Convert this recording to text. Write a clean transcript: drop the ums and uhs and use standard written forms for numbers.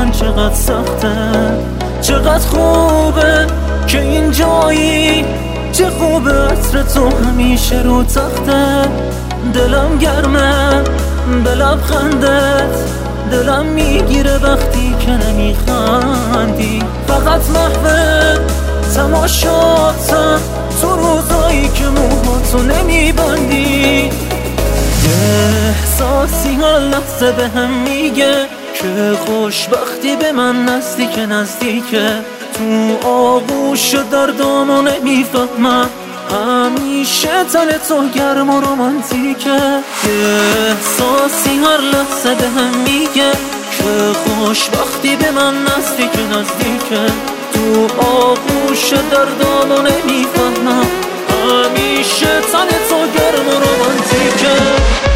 من چقدر سخته، چقدر خوبه که این جایی، چه خوبه عطر تو همیشه رو تخته. دلم گرمه به لبخندت، دلم میگیره وقتی که نمیخندی. فقط محو تماشاتم تو روزایی که موهاتو نمیبندی. یه احساسی هر لحظه به هم میگه که خوشبختی به من نزدیکه. تو آغوش دردامو نمیفهمم، همیشه تن تو گرم و رومانتیکه. یه احساسی هر لحظه به هم میگه که خوشبختی به من نزدیکه. تو آغوش دردامو نمیفهمم، همیشه تن تو گرم و رومانتیکه.